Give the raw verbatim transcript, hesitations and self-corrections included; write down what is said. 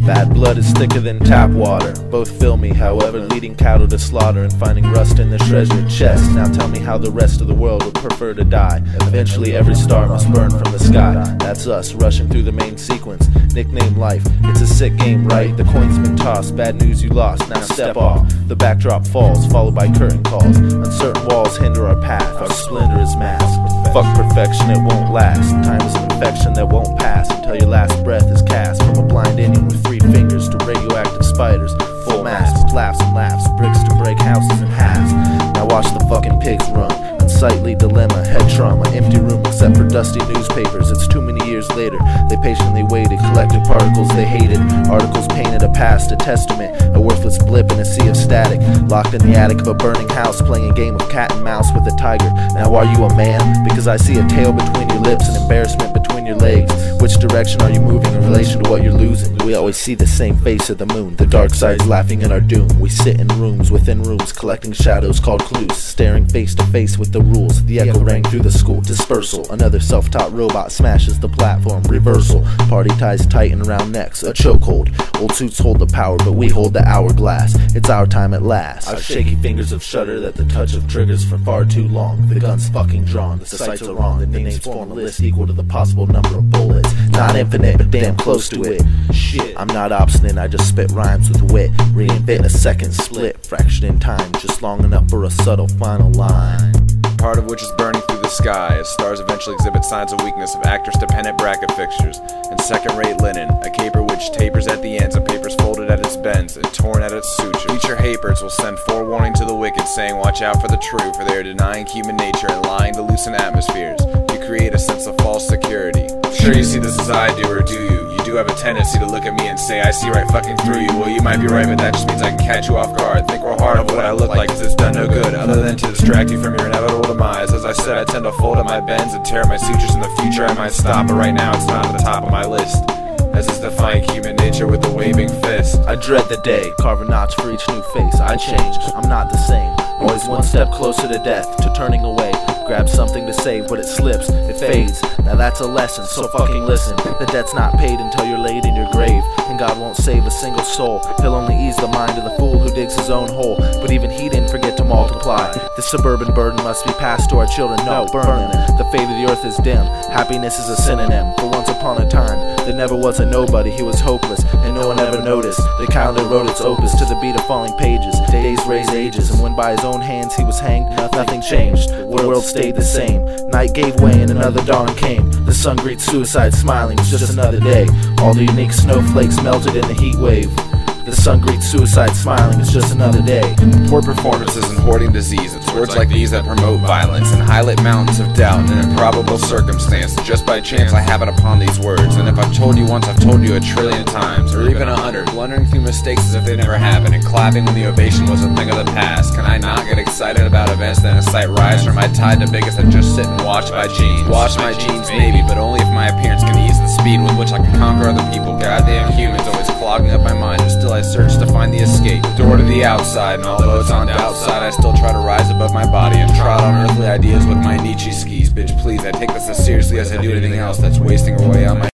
Bad blood is thicker than tap water. Both fill me, however, leading cattle to slaughter and finding rust in the treasured chest. Now tell me how the rest of the world would prefer to die. Eventually every star must burn from the sky. That's us, rushing through the main sequence. Nickname life, it's a sick game, right? The coin's been tossed, bad news you lost, now step off. The backdrop falls, followed by curtain calls. Uncertain walls hinder our path, our splendor is masked. Fuck perfection, it won't last. Time is an infection that won't pass until your last breath is cast from a blind Indian with three fingers to radioactive spiders. Full masks, laughs and laughs, bricks to break houses in halves. Now watch the fucking pigs run. Unsightly dilemma, head trauma, empty room except for dusty newspapers. It's too many years later. They patiently waited, collected particles they hated. Articles painted a past, a testament, a worthless blip in a sea of static. Locked in the attic of a burning house, playing a game of cat and mouse with a tiger. Now are you a man? Because I see a tail between your lips and embarrassment between your legs. Which direction are you moving in relation to what you're losing? We always see the same face of the moon. The dark side's laughing in our doom. We sit in rooms within rooms, collecting shadows called clues, staring face to face with the rules. The echo rang through the school. Dispersal. Another self-taught robot smashes the platform. Reversal. Party ties tighten around necks. A chokehold. Old suits hold the power, but we hold the hourglass. It's our time at last. Our shaky fingers have shuddered at the touch of triggers for far too long. The gun's fucking drawn. The sights are wrong. The names form a list equal to the possible number of bullets. Not infinite, but damn close to it. Shit. I'm not obstinate. I just spit rhymes with wit. Reinvent a second split, fractured in time, just long enough for a subtle final line. Part of which is burning through the sky, as stars eventually exhibit signs of weakness of actress-dependent bracket fixtures, and second-rate linen, a caper which tapers at the ends, and papers folded at its bends, and torn at its sutures. Future haters will send forewarning to the wicked, saying watch out for the true, for they are denying human nature and lying to loosen atmospheres. You create a sense of false security. Sure you see this as I do, or do you? You do have a tendency to look at me and say I see right fucking through you. Well, you might be right, but that just means I can catch you off guard. Think real hard of what I look like, cause it's done no good, other than to distract you from your inevitable demise. As I said, I tend to fold up my bends and tear my sutures. In the future I might stop, but right now it's not at the top of my list, as is defying human nature with the waving fist. I dread the day, carve a notch for each new face. I change, I'm not the same. Always one step closer to death, to turning away. Grab something to save, but it slips, it fades. Now that's a lesson, so fucking listen. The debt's not paid until you're laid in your grave, and God won't save a single soul. He'll only ease the mind of the fool who digs his own hole. But even he didn't forget to multiply. The suburban burden must be passed to our children. No, burn them. The fate of the earth is dim. Happiness is a synonym for once upon a time. There never was a nobody, he was hopeless, and no one ever noticed. The calendar wrote its opus to the beat of falling pages. Days raise ages, and when by his own hands he was hanged, nothing changed. The world stayed the same. Night gave way and another dawn came. The sun greets suicide smiling, it's just another day. All the unique snowflakes melted in the heat wave. The sun greets suicide smiling, it's just another day. Poor performances and hoarding disease, it's words like these that promote violence and highlight mountains of doubt and improbable circumstance. Just by chance I happen upon these words, and if I've told you once, I've told you a trillion times, or even a hundred, blundering through mistakes as if they never happened, and clapping when the ovation was a thing of the past. Can I not get excited about events that incite rise, or am I tied to bigots that just sit and watch my genes? Watch my genes maybe, but only if my appearance can ease the speed with which I can conquer other people. Goddamn humans always clogging up my mind, and still I search to find the escape, the door to the outside. And although it's on the outside, I still try to rise above my body and trot on earthly ideas with my Nietzsche skis. Bitch please, I take this as seriously as I do anything else that's wasting away on my